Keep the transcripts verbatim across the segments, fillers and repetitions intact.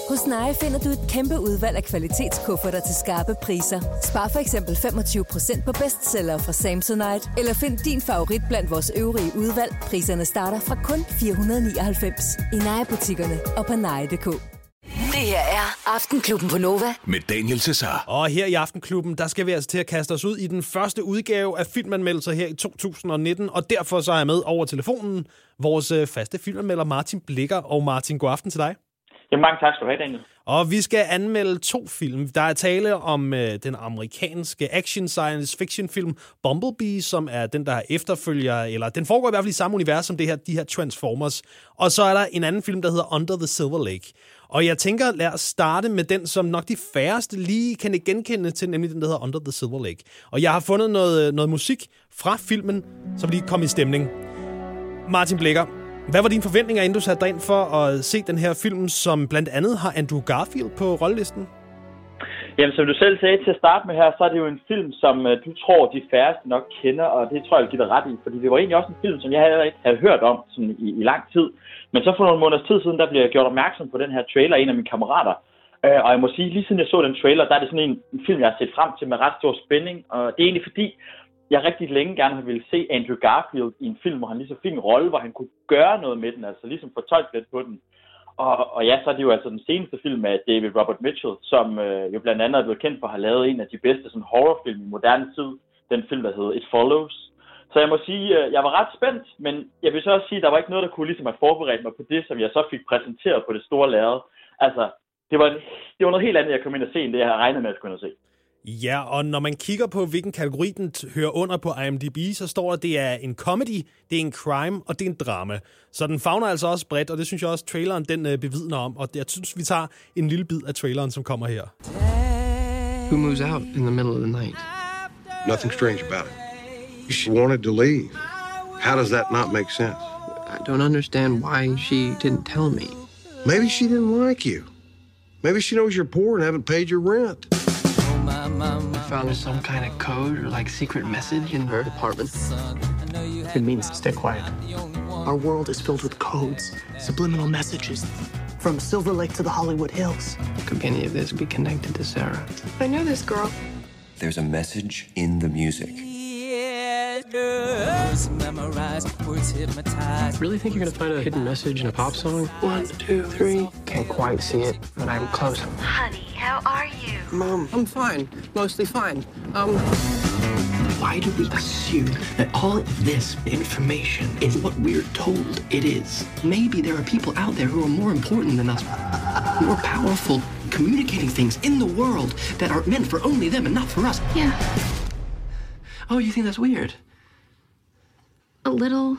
Hos Neje finder du et kæmpe udvalg af kvalitetskufferter til skarpe priser. Spar for eksempel femogtyve procent på bestsellere fra Samsonite, eller find din favorit blandt vores øvrige udvalg. Priserne starter fra kun fire hundrede nioghalvfems i Neje-butikkerne og på neje punktum d k. Det her er Aftenklubben på Nova med Daniel Cesar. Og her i Aftenklubben, der skal vi altså til at kaste os ud i den første udgave af filmanmeldelser her i to tusind nitten. Og derfor så er jeg med over telefonen vores faste filmanmelder Martin Blikker. Og Martin, god aften til dig. Jamen, mange tak skal du have, Daniel. Og vi skal anmelde to film. Der er tale om øh, den amerikanske action science fiction film Bumblebee, som er den, der er efterfølger, eller den foregår i hvert fald i samme univers som det her, de her Transformers. Og så er der en anden film, der hedder Under the Silver Lake. Og jeg tænker, lad os starte med den, som nok de færreste lige kan genkende til, nemlig den, der hedder Under the Silver Lake. Og jeg har fundet noget, noget musik fra filmen, som lige kom i stemning. Martin Blikker, hvad var dine forventninger, inden du satte dig ind for at se den her film, som blandt andet har Andrew Garfield på rollelisten? Jamen, som du selv sagde til at starte med her, så er det jo en film, som uh, du tror, de færreste nok kender, og det tror jeg, jeg giver dig ret i, fordi det var egentlig også en film, som jeg havde, havde hørt om sådan, i, i lang tid. Men så for nogle måneders tid siden, der blev jeg gjort opmærksom på den her trailer af en af mine kammerater. Uh, og jeg må sige, lige siden jeg så den trailer, der er det sådan en, en film, jeg har set frem til med ret stor spænding. Og det er egentlig fordi, jeg rigtig længe gerne har ville se Andrew Garfield i en film, hvor han lige så fin en rolle, hvor han kunne gøre noget med den, altså ligesom fortolke lidt på den. Og, og ja, så er det jo altså den seneste film af David Robert Mitchell, som øh, jo blandt andet er blevet kendt for at have lavet en af de bedste sådan, horrorfilm i moderne tid. Den film, der hedder It Follows. Så jeg må sige, øh, jeg var ret spændt, men jeg vil så også sige, at der var ikke noget, der kunne ligesom have forberedt mig på det, som jeg så fik præsenteret på det store lærred. Altså, det var, det var noget helt andet, jeg kom ind og se, end det, jeg havde regnet med, at jeg kunne se. Ja, og når man kigger på, hvilken kategori den hører under på I M D B, så står der, at det er en comedy, det er en crime, og det er en drama. Så den favner altså også bredt, og det synes jeg også, traileren den bevidner om. Og jeg synes, vi tager en lille bid af traileren, som kommer her. Who moves out in the middle of the night? Nothing strange about it. She wanted to leave. How does that not make sense? I don't understand why she didn't tell me. Maybe she didn't like you. Maybe she knows you're poor and haven't paid your rent. I found some kind of code or like secret message in her apartment. It means stay quiet. Our world is filled with codes, subliminal messages. From Silver Lake to the Hollywood Hills. Could any of this be connected to Sarah? I know this girl. There's a message in the music. Really think you're gonna find a hidden message in a pop song? One, two, three. Can't quite see it, but I'm close. Honey, how are you? Mom, I'm fine. Mostly fine. Um, why do we assume that all of this information is what we're told it is? Maybe there are people out there who are more important than us, more powerful, communicating things in the world that are meant for only them and not for us. Yeah. Oh, you think that's weird? A little.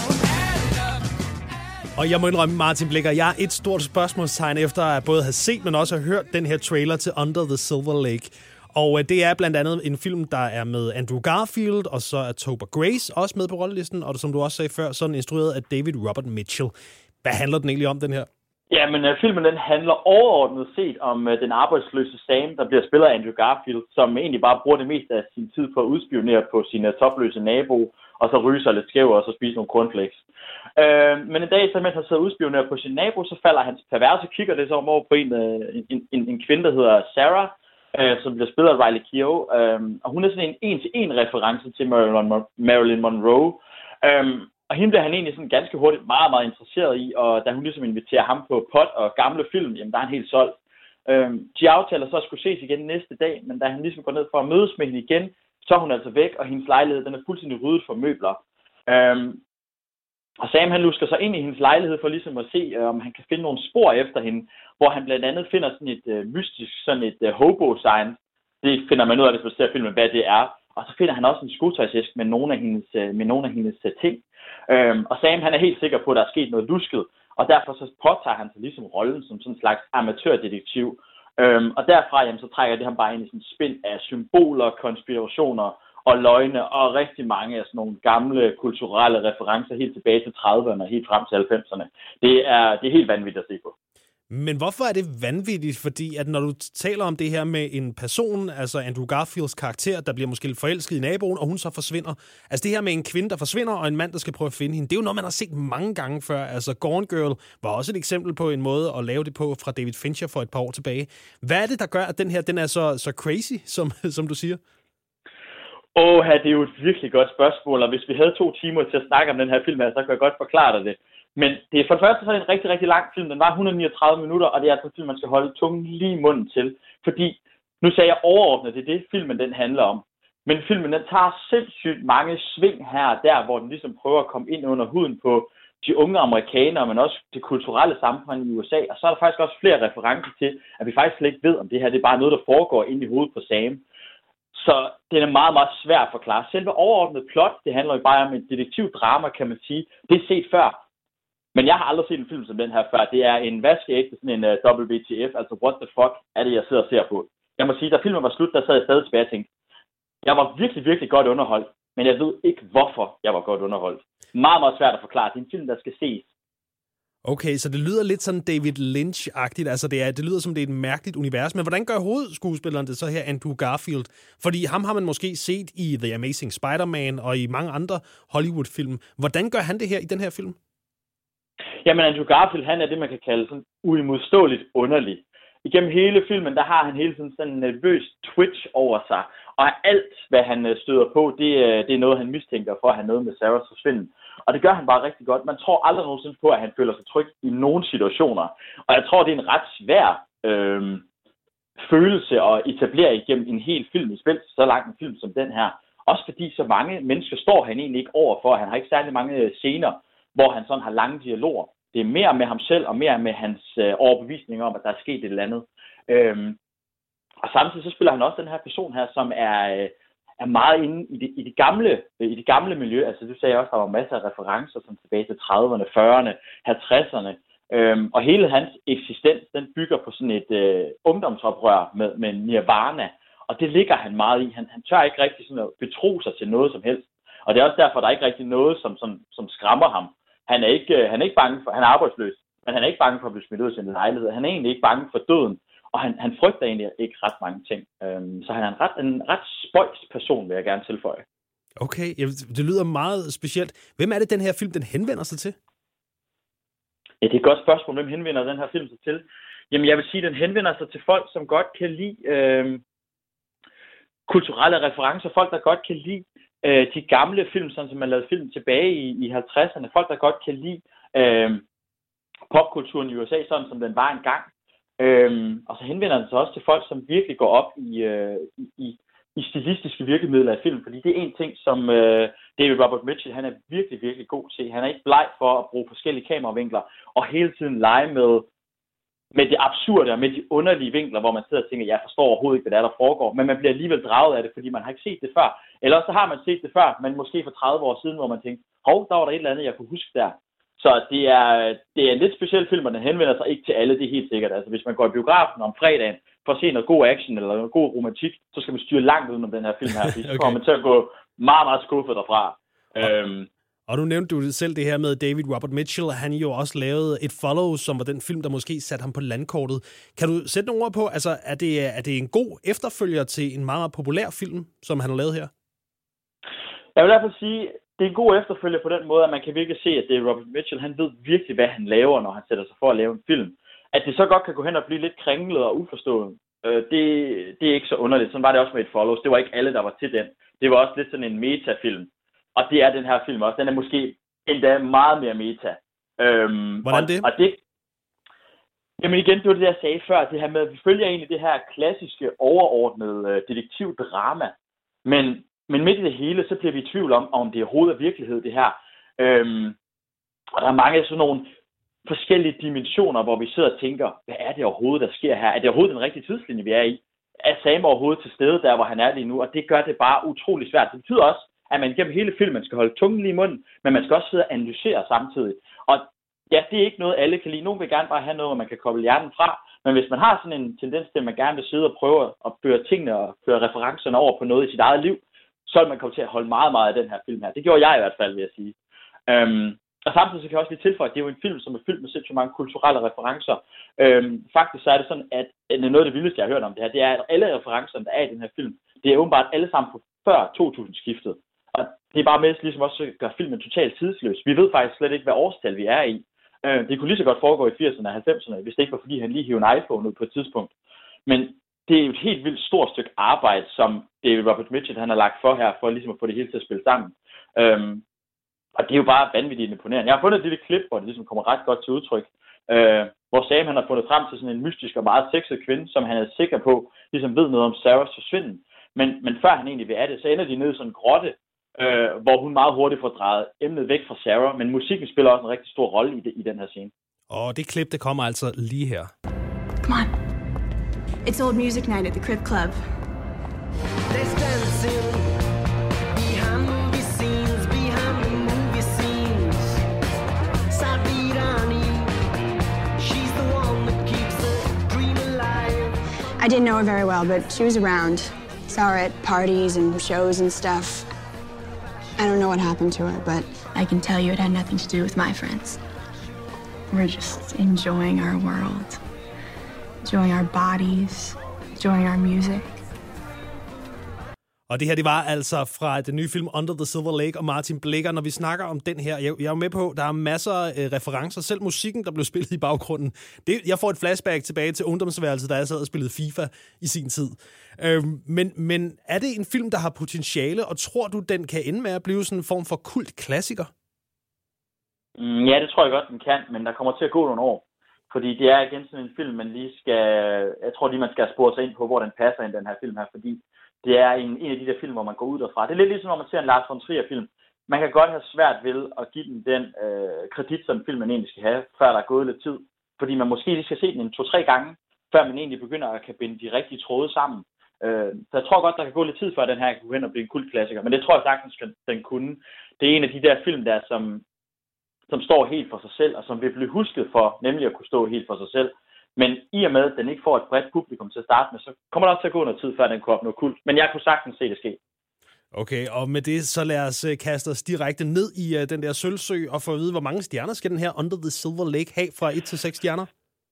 Og jeg må indrømme, Martin Blikker, jeg er et stort spørgsmålstegn efter at både have set, men også have hørt den her trailer til Under the Silver Lake. Og det er blandt andet en film, der er med Andrew Garfield, og så er Topher Grace også med på rollelisten, og som du også sagde før, så er den instrueret af David Robert Mitchell. Hvad handler den egentlig om, den her? Ja, men uh, filmen den handler overordnet set om uh, den arbejdsløse Sam, der bliver spillet af Andrew Garfield, som egentlig bare bruger det meste af sin tid på at udspionere på sin uh, topløse nabo, og så ryge sig lidt skæv og så spise nogle cornflakes. Uh, men en dag, så mens han sidder og udspionerer på sin nabo, så falder hans perverse kigger det så om over på en, uh, en, en, en kvinde, der hedder Sarah, uh, som bliver spillet af Riley Keough. Uh, og hun er sådan en en-til-en reference til Marilyn, Marilyn Monroe. Uh, Og hende bliver han egentlig sådan ganske hurtigt meget, meget interesseret i, og da hun ligesom inviterer ham på pot og gamle film, jamen der er han helt solgt. Øhm, de aftaler så at skulle ses igen næste dag, men da han ligesom går ned for at mødes med hende igen, så er hun altså væk, og hendes lejlighed den er fuldstændig ryddet for møbler. Øhm, og Sam han lusker sig ind i hendes lejlighed for ligesom at se, øh, om han kan finde nogle spor efter hende, hvor han blandt andet finder sådan et øh, mystisk, sådan et øh, hobo-sign. Det finder man ud af, hvis man ser filmen, hvad det er. Og så finder han også en skotøjsæske med nogle af hendes, øh, med nogle af hendes øh, ting. Øhm, og Sam han er helt sikker på, at der er sket noget lusket, og derfor så påtager han sig ligesom rollen som sådan en slags amatørdetektiv. Øhm, og derfra jamen, så trækker det ham bare ind i sådan en spind af symboler, konspirationer og løgne, og rigtig mange af sådan nogle gamle kulturelle referencer helt tilbage til trediverne og helt frem til halvfemserne. Det er, det er helt vanvittigt at se på. Men hvorfor er det vanvittigt? Fordi at når du taler om det her med en person, altså Andrew Garfields karakter, der bliver måske forelsket i naboen, og hun så forsvinder. Altså det her med en kvinde, der forsvinder, og en mand, der skal prøve at finde hende, det er jo noget, man har set mange gange før. Altså Gone Girl var også et eksempel på en måde at lave det på fra David Fincher for et par år tilbage. Hvad er det, der gør, at den her den er så, så crazy, som, som du siger? Åh, det er jo et virkelig godt spørgsmål, og hvis vi havde to timer til at snakke om den her film, så kan jeg godt forklare dig det. Men det er for det første så er det en rigtig, rigtig lang film. Den var et hundrede og niogtredive minutter, og det er altså en film, man skal holde tungen lige i munden til. Fordi, nu sagde jeg overordnet, det er det, filmen den handler om. Men filmen den tager sindssygt mange sving her og der, hvor den ligesom prøver at komme ind under huden på de unge amerikanere, men også det kulturelle samfund i U S A. Og så er der faktisk også flere referencer til, at vi faktisk slet ikke ved, om det her det er bare noget, der foregår inde i hovedet på Sam. Så det er meget, meget svært at forklare. Selve overordnet plot, det handler jo bare om et detektivdrama, kan man sige. Det er set før. Men jeg har aldrig set en film som den her før. Det er en vaskeægte, sådan en uh, W T F, altså what the fuck er det, jeg sidder og ser på. Jeg må sige, da filmen var slut, der sad jeg stadig tilbage og tænkte, jeg var virkelig, virkelig godt underholdt, men jeg ved ikke, hvorfor jeg var godt underholdt. Meget, meget svært at forklare. Det er en film, der skal ses. Okay, så det lyder lidt sådan David Lynch-agtigt. Altså det, er, det lyder som, det er et mærkeligt univers. Men hvordan gør hovedskuespilleren det så her, Andrew Garfield? Fordi ham har man måske set i The Amazing Spider-Man og i mange andre Hollywood-film. Hvordan gør han det her i den her film? Jamen, Andrew Garfield, han er det, man kan kalde sådan uimodståeligt underlig. Igennem hele filmen, der har han hele tiden sådan en nervøs twitch over sig. Og alt, hvad han støder på, det, det er noget, han mistænker for at have noget med Sarahs forsvinden. Og det gør han bare rigtig godt. Man tror aldrig nogensinde på, at han føler sig tryg i nogle situationer. Og jeg tror, det er en ret svær øh, følelse at etablere igennem en hel film, i spil så lang en film som den her. Også fordi så mange mennesker står han egentlig ikke over for. Han har ikke særlig mange scener, hvor han sådan har lange dialoger. Det er mere med ham selv, og mere med hans øh, overbevisning om, at der er sket et eller andet. Øhm, og samtidig så spiller han også den her person her, som er, øh, er meget inde i det, i, det gamle, øh, i det gamle miljø. Altså du sagde også, at der var masser af referencer som tilbage til trediverne, fyrrerne, halvtredserne. Øhm, og hele hans eksistens, den bygger på sådan et øh, ungdomsoprør med, med Nirvana. Og det ligger han meget i. Han, han tør ikke rigtig sådan at betro sig til noget som helst. Og det er også derfor, at der er ikke rigtig noget, som, som, som skræmmer ham. Han er, ikke, han er ikke bange for, han er arbejdsløs, men han er ikke bange for at blive smidt ud af sin lejlighed. Han er egentlig ikke bange for døden, og han, han frygter egentlig ikke ret mange ting. Øhm, så han er en ret, en ret spøjs person, vil jeg gerne tilføje. Okay, det lyder meget specielt. Hvem er det, den her film den henvender sig til? Ja, det er et godt spørgsmål. Hvem henvender den her film sig til? Jamen, jeg vil sige, at den henvender sig til folk, som godt kan lide øh, kulturelle referencer. Folk, der godt kan lide de gamle film, sådan som man lavede film tilbage i, i halvtredserne. Folk, der godt kan lide øh, popkulturen i U S A, sådan som den var engang. Øh, og så henvender den sig også til folk, som virkelig går op i, øh, i, i stilistiske virkemidler i film. Fordi det er en ting, som øh, David Robert Mitchell, han er virkelig, virkelig god til. Han er ikke bleg for at bruge forskellige kameravinkler og hele tiden lege med med det absurde og med de underlige vinkler, hvor man sidder og tænker, jeg forstår overhovedet ikke, hvad der er, der foregår, men man bliver alligevel draget af det, fordi man har ikke set det før. Eller så har man set det før, men måske for tredive år siden, hvor man tænkte, hov, der var der et eller andet, jeg kunne huske der. Så det er, det er en lidt speciel film, og den henvender sig ikke til alle, det er helt sikkert. Altså hvis man går i biografen om fredagen for at se noget god action eller noget god romantik, så skal man styre langt uden om den her film her, fordi okay. Så kommer man til at gå meget, meget skuffet derfra. Okay. Øhm, Og nu nævnte du selv det her med David Robert Mitchell. Han jo også lavede et Follow, som var den film, der måske satte ham på landkortet. Kan du sætte nogle ord på, altså er det, er det en god efterfølger til en meget, meget populær film, som han har lavet her? Jeg vil derfor sige, det er en god efterfølger på den måde, at man kan virkelig se, at David Robert Mitchell, han ved virkelig, hvad han laver, når han sætter sig for at lave en film. At det så godt kan gå hen og blive lidt kringlet og uforstående, det, det er ikke så underligt. Sådan var det også med et Follow. Det var ikke alle, der var til den. Det var også lidt sådan en metafilm. Og det er den her film også. Den er måske endda meget mere meta. Øhm, Hvordan det? Og, og det? Jamen igen, det var det, jeg sagde før. Det her med, at vi følger egentlig det her klassiske, overordnede øh, detektivdrama. Men, men midt i det hele, så bliver vi i tvivl om, om det overhovedet er virkelighed, det her. Øhm, og der er mange sådan nogle forskellige dimensioner, hvor vi sidder og tænker, hvad er det overhovedet, der sker her? Er det overhovedet den rigtige tidslinje, vi er i? Er Sam overhovedet til stede der, hvor han er lige nu? Og det gør det bare utrolig svært. Det betyder også, at man gennem hele filmen skal holde tungen lige i munden, men man skal også sidde og analysere samtidig. Og ja, det er ikke noget, alle kan lide. Nogen vil gerne bare have noget, hvor man kan koble hjernen fra. Men hvis man har sådan en tendens til, at man gerne vil sidde og prøve at føre tingene og føre referencerne over på noget i sit eget liv, så vil man komme til at holde meget, meget af den her film her. Det gjorde jeg i hvert fald, vil jeg sige. Øhm, Og samtidig så kan jeg også lige tilføje, at det er jo en film, som er fyldt med sindssygt mange kulturelle referencer. Øhm, faktisk så er det sådan, at noget af det vildeste, jeg har hørt om det her, det er, at alle referencerne, der er i den her film, det er åbenbart alle sammen på før to tusind-skiftet. Og det er bare med ligesom også at gøre filmen totalt tidsløs. Vi ved faktisk slet ikke, hvad årstal vi er i. Øh, det kunne lige så godt foregå i firserne og halvfemserne, hvis det ikke var, fordi han lige hævde en iPhone ud på et tidspunkt. Men det er jo et helt vildt stort stykke arbejde, som David Robert Mitchell han har lagt for her, for ligesom at få det hele til at spille sammen. Øhm, og det er jo bare vanvittigt imponerende. Jeg har fundet et lille klip, hvor det ligesom kommer ret godt til udtryk, øh, hvor Sam han har fundet frem til sådan en mystisk og meget sexet kvinde, som han er sikker på, ligesom ved noget om Sarahs forsvinden. Men, men før han egentlig vil af det, så ender de nede i sådan en grotte, øh, hvor hun meget hurtigt får drejet emnet væk fra Sarah, men musikken spiller også en rigtig stor rolle i, det, i den her scene. Og det klip, det kommer altså lige her. Come on. It's old music night at the Crib Club. Let's dance in behind movie scenes, behind the movie scenes. Sabirani, she's the one that keeps the dream alive. I didn't know her very well, but she was around. Saw her at parties and shows and stuff. I don't know what happened to her, but I can tell you it had nothing to do with my friends. We're just enjoying our world. Enjoying our bodies, enjoying our music. Og det her, det var altså fra den nye film Under the Silver Lake og Martin Blikker. Når vi snakker om den her, jeg, jeg er jo med på, der er masser af referencer. Selv musikken, der blev spillet i baggrunden. Det, jeg får et flashback tilbage til ungdomsværelset, da jeg sad og spillede FIFA i sin tid. Øhm, men, men er det en film, der har potentiale, og tror du, den kan ende med at blive sådan en form for kultklassiker? Mm, ja, det tror jeg godt, den kan, men der kommer til at gå nogle år. Fordi det er igen sådan en film, man lige skal... Jeg tror lige, man skal spore sig ind på, hvor den passer ind, den her film her. Fordi det er en, en af de der film, hvor man går ud derfra. Det er lidt ligesom, når man ser en Lars von Trier-film. Man kan godt have svært ved at give den den øh, kredit, som filmen egentlig skal have, før der er gået lidt tid. Fordi man måske lige skal se den en to-tre gange, før man egentlig begynder at kan binde de rigtige tråde sammen. Øh, så jeg tror godt, der kan gå lidt tid, før den her kan gå hen og blive en kultklassiker. Men det tror jeg sagtens, den kunne. Det er en af de der film, der som... som står helt for sig selv, og som vil blive husket for, nemlig at kunne stå helt for sig selv. Men i og med, at den ikke får et bredt publikum til at starte med, så kommer der også til at gå noget tid, før den kunne opnå kult. Men jeg kunne sagtens se det ske. Okay, og med det, så lad os kaste os direkte ned i uh, den der sølvsø, og få at vide, hvor mange stjerner skal den her Under the Silver Lake have fra et til seks stjerner?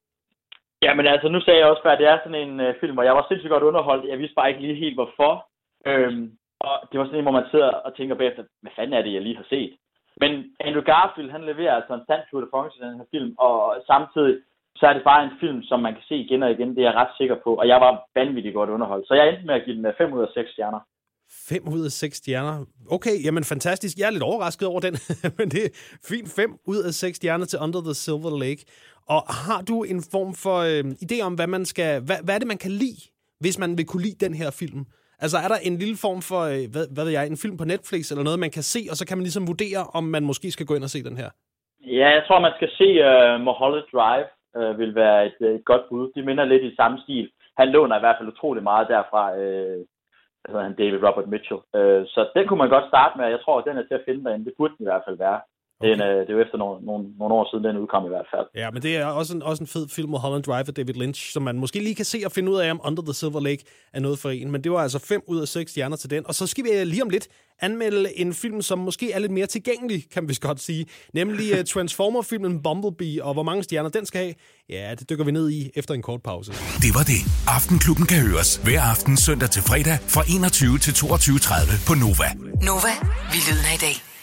Jamen altså, nu sagde jeg også før, at det er sådan en uh, film, hvor jeg var sindssygt godt underholdt. Jeg vidste bare ikke lige helt, hvorfor. Øhm, og det var sådan en, hvor man sidder og tænker bagefter, hvad fanden er det, jeg lige har set? Men Andrew Garfield, han leverer altså en sand tour de France i den her film, og samtidig så er det bare en film, som man kan se igen og igen, det er jeg ret sikker på, og jeg var vanvittigt godt underholdt. Så jeg endte med at give den fem ud af seks stjerner. fem ud af seks stjerner. Okay, jamen fantastisk. Jeg er lidt overrasket over den, men det er fint. fem ud af seks stjerner til Under the Silver Lake. Og har du en form for øh, idé om, hvad man skal, hvad, hvad er det, man kan lide, hvis man vil kunne lide den her film? Altså er der en lille form for, hvad, hvad ved jeg, en film på Netflix eller noget, man kan se, og så kan man ligesom vurdere, om man måske skal gå ind og se den her? Ja, jeg tror, man skal se uh, Mulholland Drive, uh, vil være et, et godt bud. De minder lidt i samme stil. Han låner i hvert fald utrolig meget derfra, uh, altså han David Robert Mitchell. Uh, så den kunne man godt starte med, jeg tror, at den er til at finde derinde. Det burde den i hvert fald være. Okay. Den, uh, det er jo efter nogle, nogle, nogle år siden, den udkom i hvert fald. Ja, men det er også en, også en fed film, Mulholland Drive af David Lynch, som man måske lige kan se og finde ud af, om Under the Silver Lake er noget for en. Men det var altså fem ud af seks stjerner til den. Og så skal vi lige om lidt anmelde en film, som måske er lidt mere tilgængelig, kan vi godt sige. Nemlig uh, Transformer-filmen Bumblebee, og hvor mange stjerner den skal have. Ja, det dykker vi ned i efter en kort pause. Det var det. Aftenklubben kan høres hver aften søndag til fredag fra enogtyve til toogtyve tredive på Nova. Nova, vi lyder i dag.